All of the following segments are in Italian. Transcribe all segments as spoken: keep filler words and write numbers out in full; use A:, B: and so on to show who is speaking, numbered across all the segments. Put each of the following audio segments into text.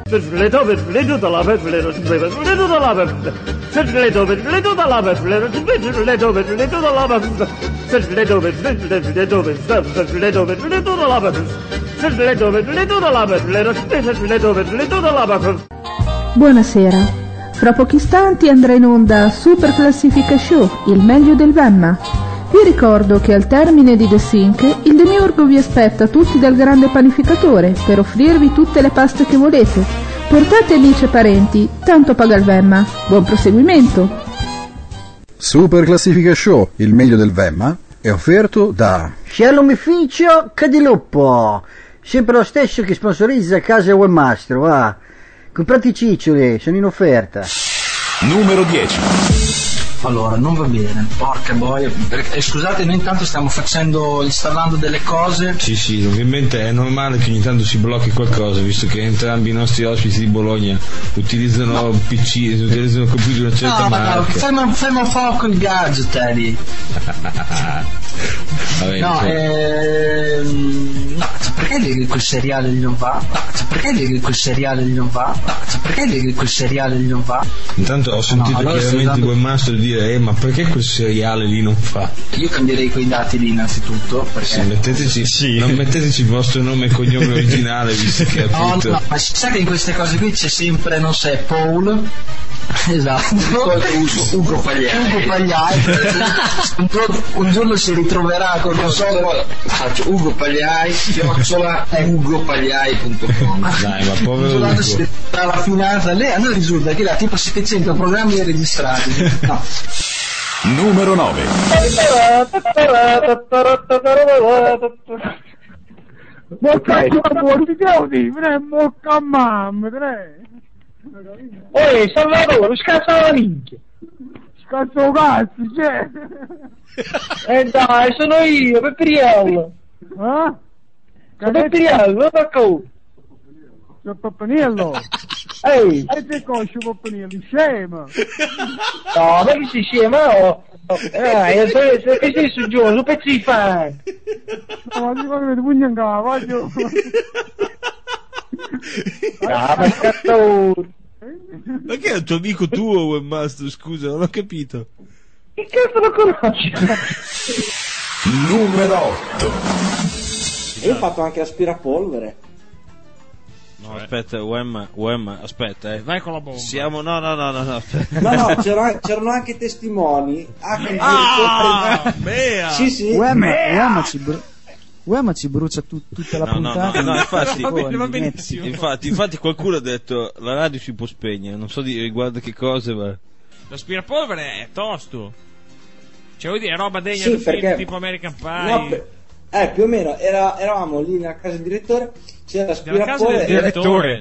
A: Perfletto, perfletto, la perfletto, perfletto, la perfletto, perfletto, perfletto, la perfletto, perfletto, perfletto, la perfletto, perfletto, perfletto, perfletto, perfletto, perfletto, la perfletto, perfletto, perfletto, la perfletto, perfletto, perfletto, la perfletto.
B: Buonasera. Fra pochi istanti andrà in onda Super Classifica Show, il meglio del Vemma. Vi ricordo che al termine di The Sync il Demiurgo vi aspetta tutti dal grande panificatore per offrirvi tutte le paste che volete. Portate amici e parenti, tanto paga il Vemma. Buon proseguimento.
C: Super Classifica Show, il meglio del Vemma, è offerto da
D: Scialomificio Cadiluppo, sempre lo stesso che sponsorizza Casa Webmaster, va. Comprate i ciccioli, sono in offerta.
E: Numero dieci.
F: Allora, non va bene, porca boia. Eh, scusate, noi intanto stiamo facendo, installando delle cose.
G: Sì, sì, ovviamente è normale che ogni tanto si blocchi qualcosa, visto che entrambi i nostri ospiti di Bologna utilizzano no. P C, utilizzano computer di una certa
F: no,
G: marca.
F: No, ferma, ferma un po' il gadget, Eddie.
G: Vabbè,
F: no, ehm, no, cioè, perché leghi quel seriale lì non va? No, cioè, perché leghi quel seriale lì non va? No, cioè, perché leghi quel seriale lì non va?
G: Intanto ho sentito no, allora chiaramente il webmaster dire eh, ma perché quel seriale lì non fa?
F: Io cambierei quei dati lì innanzitutto, perché
G: sì, metteteci, sì. Non metteteci il vostro nome e cognome originale, visto che appunto...
F: no, no, ma si sa che in queste cose qui c'è sempre, non so, Paul. Esatto, Ugo Pagliai, Ugo Pagliai. un, giorno, un giorno si ritroverà con non so,
E: faccio Ugo Pagliai, chiocciola ugo pagliai punto com.
G: Dai, ma povero Ugo.
F: Si ritroverà la finanza, lei a noi risulta che là tipo settecento programmi registrati. No.
E: Numero nove.
A: Mocca buoni giorni, mocca mamma, Oi, Salvatore, scazza la minchia. Scazzo cazzo, c'è. Eh dai, sono io, Pepperiello. Eh? Pepperiello, non tocco. Sono Pepperiello. Ehi, e che conosci Pepperiello, scema. No, ma che si scema, no? Eh, che sei su giù, su pezzi di fan. No, ma ti vedo pugno in casa, voglio. Ah, ma cazzo.
G: Ma che è un tuo amico tuo, Webmaster? Scusa, non ho capito.
A: Che cazzo lo conosci?
E: Numero otto.
H: E io ho fatto anche l'aspirapolvere.
G: No, aspetta, Wemma, Wemma, aspetta, eh.
I: Vai con la bomba.
G: Siamo, no, no, no, no, no.
H: No, no, c'erano, c'erano anche testimoni.
I: Anche ah, mea.
H: Sì, sì.
J: Wemma, Wemma ci br- Wemma ci brucia tu- tutta la
G: no,
J: puntata.
G: No, no, no, infatti,
I: va bene, va benissimo.
G: infatti, infatti qualcuno ha detto la radio si può spegnere, non so di riguardo che cose, ma
I: l'aspirapolvere è tosto. Cioè vuol dire roba degna
H: sì,
I: del
H: perché...
I: film tipo American Pie.
H: No, per... Eh, più o meno, era, eravamo lì nella casa del direttore, c'era l'aspirapolvere
I: del direttore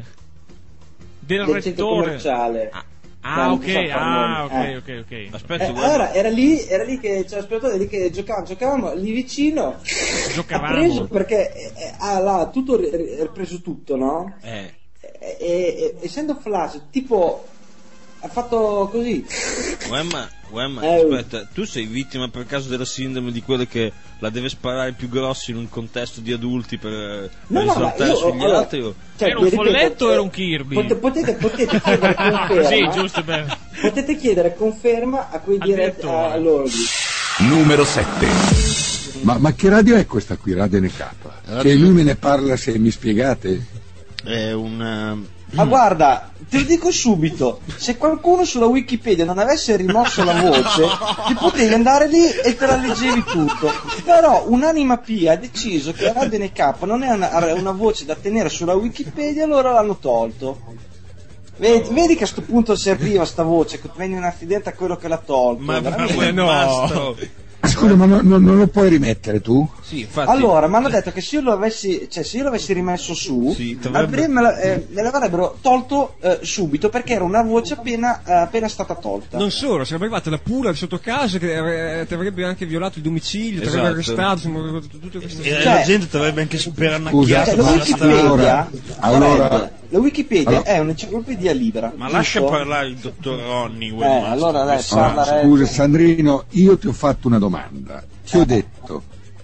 I: del,
H: del centro commerciale.
I: Ah. Ah, ok, ah, ok,
H: eh.
I: ok, ok.
G: Aspetta,
H: eh, allora era lì, era lì che c'era l'aspiratore lì che giocavamo, giocavamo lì vicino.
I: Giocavamo.
H: Ha preso perché eh, ha là tutto ripreso tutto, no?
G: Eh.
H: E, e, e essendo flash, tipo ha fatto così.
G: Wemma, Wemma,
H: eh,
G: aspetta, tu sei vittima per caso della sindrome di quelle che la deve sparare più grosso in un contesto di adulti per,
H: no,
G: per
H: no,
G: risaltare
H: io,
G: sugli
H: allora,
G: altri? O...
H: Cioè,
I: era un
H: ripeto,
I: folletto o
H: eh,
I: era un Kirby?
H: Potete, potete, potete chiedere conferma.
I: Sì, giusto, bene.
H: Potete chiedere conferma a quei diretti a loro lì.
E: Numero sette.
C: Ma, ma che radio è questa qui, Radio N K? Che lui me ne parla, se mi spiegate?
G: È un...
H: Ma ah, guarda, te lo dico subito, se qualcuno sulla Wikipedia non avesse rimosso la voce, ti potevi andare lì e te la leggevi tutto. Però un'anima pia ha deciso che la Radio N K non è una, una voce da tenere sulla Wikipedia, allora l'hanno tolto. Vedi, vedi che a sto punto serviva sta voce, che prendi un accidente a quello che l'ha tolto.
G: Ma, ma no!
C: Scusa, ma no, no, non lo puoi rimettere tu?
G: Sì, infatti.
H: Allora, mi hanno detto che se io lo avessi, cioè se io l'avessi rimesso su, sì, avrebbe... me, la, eh, me l'avrebbero tolto eh, subito, perché era una voce appena, eh, appena stata tolta.
I: Non solo, sarebbe arrivata la pula di sotto casa che eh, ti avrebbe anche violato il domicilio, esatto. Ti avrebbe arrestato, insomma, tutte queste
G: cose. E cioè, la gente ti avrebbe anche sperannacchiato.
H: Cioè, la Wikipedia,
C: allora, allora...
H: la Wikipedia allora... è un'enciclopedia libera.
G: Ma
H: giusto?
G: Lascia parlare il dottor Ronny.
H: Eh, allora dai,
C: ah, scusa Sandrino, io ti ho fatto una domanda. Ti ho detto,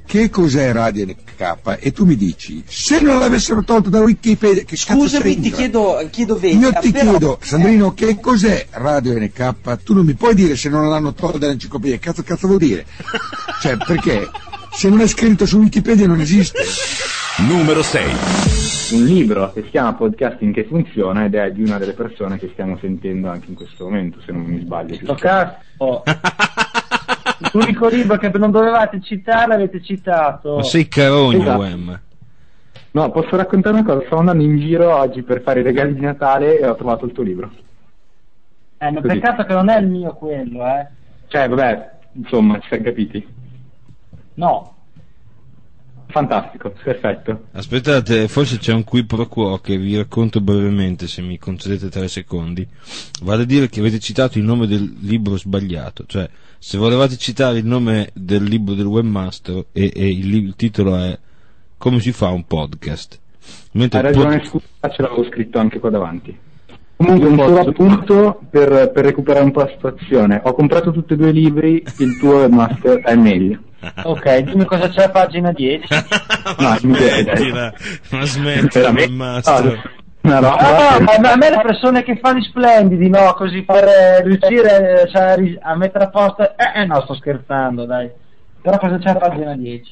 C: che cos'è Radio N K e tu mi dici se non l'avessero tolto da Wikipedia che
H: scusami ti chiedo chiedo vedi,
C: io ti
H: però...
C: chiedo Sandrino che cos'è Radio N K, tu non mi puoi dire se non l'hanno tolto dall'enciclopedia, cazzo cazzo vuol dire, cioè perché se non è scritto su Wikipedia non esiste.
K: Numero sei.
L: Un libro che si chiama Podcasting che funziona ed è di una delle persone che stiamo sentendo anche in questo momento, se non mi sbaglio.
A: Sto cazzo. L'unico libro che non dovevate citare l'avete citato.
G: Ma sei carogno,
L: esatto.
G: Wem.
L: No, posso raccontare una cosa? Stavo andando in giro oggi per fare i regali di Natale e ho trovato il tuo libro.
A: Eh, ma peccato che non è il mio quello, eh.
L: Cioè, vabbè, insomma, ci siamo capiti.
A: No.
L: Fantastico, perfetto.
G: Aspettate, forse c'è un qui pro quo che vi racconto brevemente, se mi concedete tre secondi. Vale a dire che avete citato il nome del libro sbagliato, cioè se volevate citare il nome del libro del webmaster e, e il, il titolo è Come si fa un podcast. Mentre
L: Hai ragione, pod... scusa, ce l'avevo scritto anche qua davanti. Comunque un solo appunto per, per recuperare un po' la situazione. Ho comprato tutti e due i libri, il tuo webmaster è meglio.
A: Ok, dimmi cosa c'è a pagina dieci.
L: No, mi vede.
G: Ma smetti, webmaster.
L: No, no,
A: ah, no, ma a me le persone che fanno i splendidi, no, così per eh, riuscire cioè, a mettere a posto, eh, eh no, sto scherzando, dai. Però cosa c'è a pagina dieci?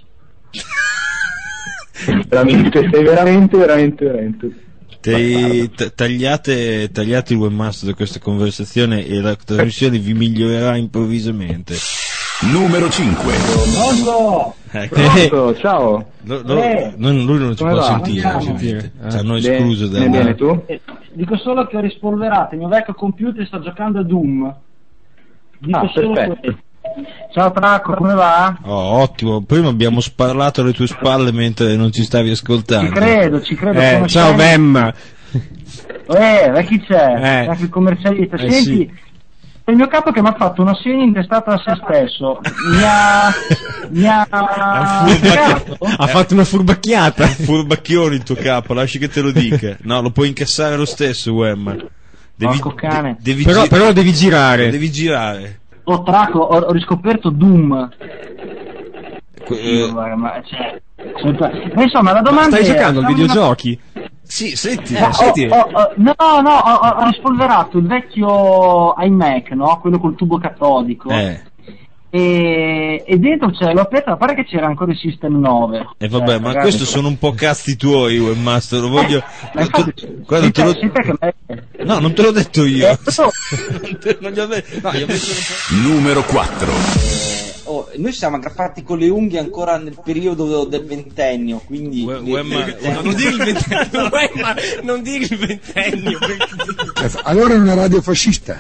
L: Veramente, sei veramente, veramente, veramente.
G: Te, t- tagliate, tagliate il webmaster da questa conversazione e la trasmissione vi migliorerà improvvisamente.
K: Numero cinque.
A: Pronto?
G: Ecco.
L: Pronto, ciao.
G: Lo, lo,
A: eh.
G: non, lui non ci
L: Come
G: può
L: va?
G: sentire,
A: Non
G: ovviamente.
A: eh.
G: Ci hanno
L: Bene,
G: escluso da
L: bene, bene, tu?
A: Eh, dico solo che ho rispolverato il mio vecchio computer, sto giocando a Doom. Dico
L: Ah,
A: solo
L: perfetto.
A: questo. Ciao Tracco, come va?
G: Oh, ottimo. Prima abbiamo sparlato alle tue spalle mentre non ci stavi ascoltando.
A: Ci credo, ci credo.
I: Eh,
A: come
I: ciao
A: sei?
I: Vem.
A: Eh, ma chi c'è?
I: Eh.
A: Ecco il commercialista.
I: Eh,
A: Senti,
I: sì.
A: è il mio capo che mi ha fatto una segna intestata a se stesso. Mi ha... mi ha...
I: Ha fatto una furbacchiata.
G: Furbacchione il tuo capo, lasci che te lo dica. No, lo puoi incassare lo stesso, Wem. Devi,
A: Porco cane.
G: de- devi
I: Però,
G: gi-
I: però devi girare.
G: devi girare.
A: Oh Tracco, ho, ho riscoperto Doom.
G: Que-
A: Io,
G: eh,
A: guarda, ma, cioè, ma insomma la domanda
I: Stai
A: è,
I: giocando al
A: dammi una-
I: videogiochi?
G: sì, senti,
A: Eh,
G: senti.
A: ho- ho- ho- no, no, ho, ho- ho rispolverato il vecchio iMac, no? Quello col tubo catodico.
G: Eh,
A: E, e dentro c'è, l'ho aperto, a parte che c'era ancora il System nove.
G: e vabbè,
A: Eh,
G: ma
A: ragazzi,
G: questi sono un po' cazzi tuoi, Webmaster, lo voglio...
A: ma infatti,
G: te- guarda, te lo...
A: sì, perché me-
G: No, non te l'ho detto io.
A: Eh, no.
G: Non te- non gli ho detto- no, gli ho messo un po'.
K: Numero quattro.
H: Oh, noi siamo aggrappati con le unghie ancora nel periodo del ventennio, quindi
G: We- Wemma-
I: No, non dire il ventennio, Wemma, non dire il ventennio. perché-
C: Cazzo, allora è una radio fascista.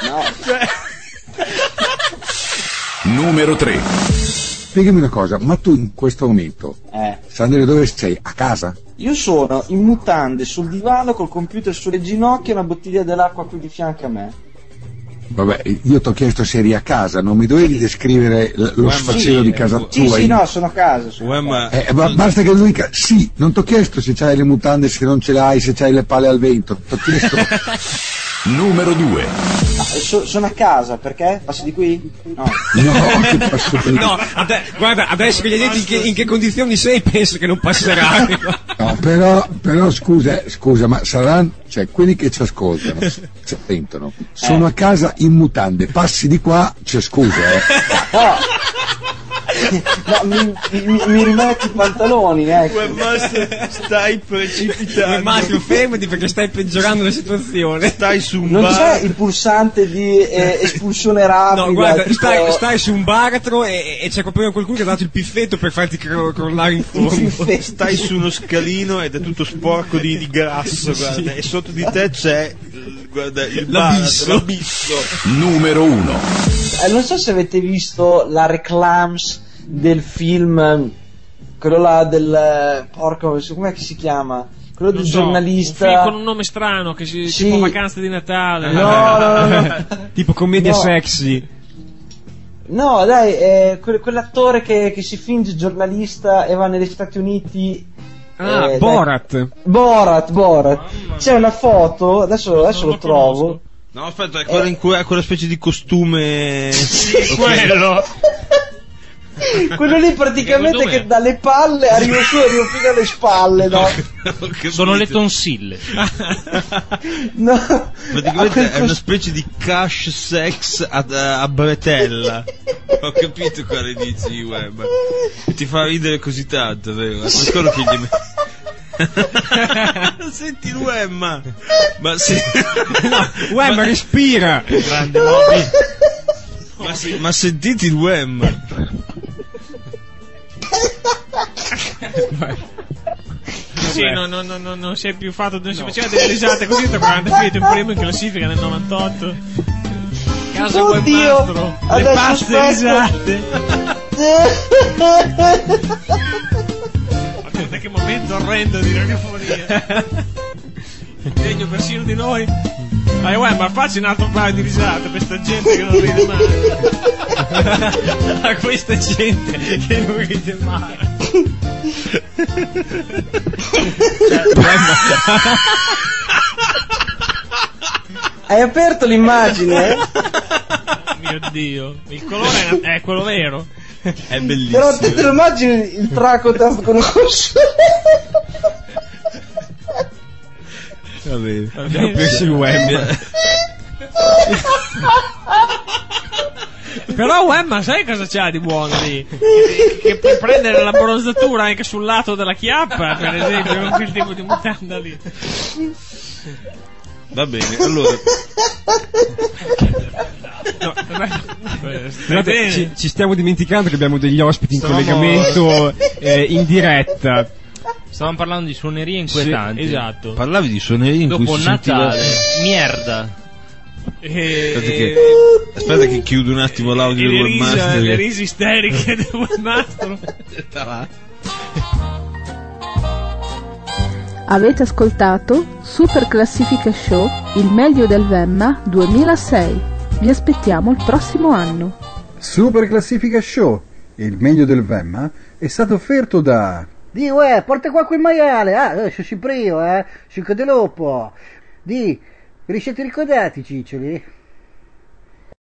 K: Numero tre.
C: Spiegami una cosa, ma tu in questo momento,
H: eh.
C: Sandro, dove sei? A casa?
H: Io sono in mutande sul divano col computer sulle ginocchia e una bottiglia dell'acqua qui di fianco a me.
C: Vabbè, io ti ho chiesto se eri a casa, non mi dovevi descrivere l- lo
G: Wemma,
C: sfacelo
G: sì,
C: di casa
G: eh,
H: Sì,
C: tua.
H: sì,
C: in-
H: no, sono a casa. Sono a
G: Wemma-
C: Eh, ba- basta che lui dica sì, non ti ho chiesto se c'hai le mutande, se non ce l'hai, se c'hai le palle al vento, ti ho chiesto.
K: Numero due.
H: casa. Ah, so- sono a casa, perché? Passi di qui? No.
C: No, che posso dire?
I: No, ade- guarda, adesso che gli hai detto in che, in che condizioni sei, penso che non passerà.
C: No, però, però scusa, eh, scusa, ma saranno, cioè quelli che ci ascoltano, ci sentono, sono
H: Eh.
C: a casa in mutande, passi di qua, c'è scusa, eh.
H: No, mi, mi, mi rimetti i pantaloni, ecco.
G: Webmaster, stai precipitando.
I: Massimo, fermati perché stai peggiorando la situazione.
G: Stai su un
H: Non
G: bar.
H: c'è il pulsante di eh, espulsione rapida.
I: No, guarda,
H: tipo-
I: stai, stai su un baratro e, e c'è proprio qualcuno che ha dato il piffetto per farti cro- crollare in fondo.
G: Stai su uno scalino ed è tutto sporco di, di grasso, guarda, e sotto di te c'è il- guarda, il
I: L'abisso.
G: baratro, l'abisso.
K: Numero uno.
H: Eh, non so se avete visto la reclams del film, quello là del eh, porco, com'è che si chiama? Quello del
M: Non so,
H: giornalista.
M: un film con un nome strano che si
H: Sì.
M: tipo Vacanze di Natale.
H: No, no, no, no.
I: Tipo commedia
H: No.
I: sexy.
H: No, dai, eh, quel- quell'attore che, che si finge giornalista e va negli Stati Uniti.
I: Ah,
H: eh, dai.
I: Borat.
H: Borat, Borat. C'è una foto, adesso, adesso
M: Non
H: lo
M: lo
H: trovo.
M: conosco.
G: No, aspetta, è quella in cui ha quella specie di costume.
M: Sì, quello.
H: Quello lì praticamente
M: Secondo me-
H: che dalle palle arriva su e arriva fino alle spalle, no?
N: Sono le tonsille.
H: No.
G: Praticamente è una specie di cash sex a, a bretella. Ho capito quale dici, Web. Ti fa ridere così tanto, vero? È per quello che gli met- Senti il Wemma. Ma se...
I: no, Wemma respira.
N: Grande Moby.
G: Ma, se... ma sentite il Wemma.
M: Sì, no, no, no, no, non si è più fatto, non si faceva delle risate così tra quaranta feet, un primo in classifica nel novantotto. Casa
H: Oddio,
M: Webmastro, le
H: adesso
M: pazze
H: aspetta.
M: risate. Guarda che momento orrendo di radiofonia. Degno persino di noi. Dai, uè, ma facci un altro paio di risate per sta gente che non ride mai. A questa gente che non ride mai.
H: Hai aperto l'immagine? Eh?
M: Mio Dio, il colore è, è quello vero.
G: È bellissimo.
H: Però te, te lo immagini il Tracotast con un
G: Va bene.
I: Abbiamo preso il Wemma.
M: Però Wemma, sai cosa c'ha di buono lì? Che, che puoi prendere la bronzatura anche sul lato della chiappa, per esempio, con quel tipo di mutanda lì.
G: Va bene, allora.
M: No, beh, stai
I: Scusate,
M: bene.
I: ci, ci stiamo dimenticando che abbiamo degli ospiti in
N: Stavamo-
I: collegamento eh, in diretta.
N: Stavamo parlando di suonerie inquietanti.
M: Sì, esatto.
G: Parlavi di suonerie in
N: Dopo
G: cui si sentiva...
N: Natale, merda.
M: E,
G: Aspetta che, aspetta che chiudo un attimo l'audio
M: e
G: del
M: le, risa,
G: Webmaster.
M: le risa isteriche del Webmaster.
B: Avete ascoltato Super Classifica Show, il meglio del Wemma duemilasei. Vi aspettiamo il prossimo anno.
O: Super Classifica Show, il meglio del Wemma, è stato offerto da...
D: Di, uè, porta qua quel maiale. Ah, eh, sono Ciprio, eh. Cinque di lupo. Di, vi siete ricordati, ciccioli?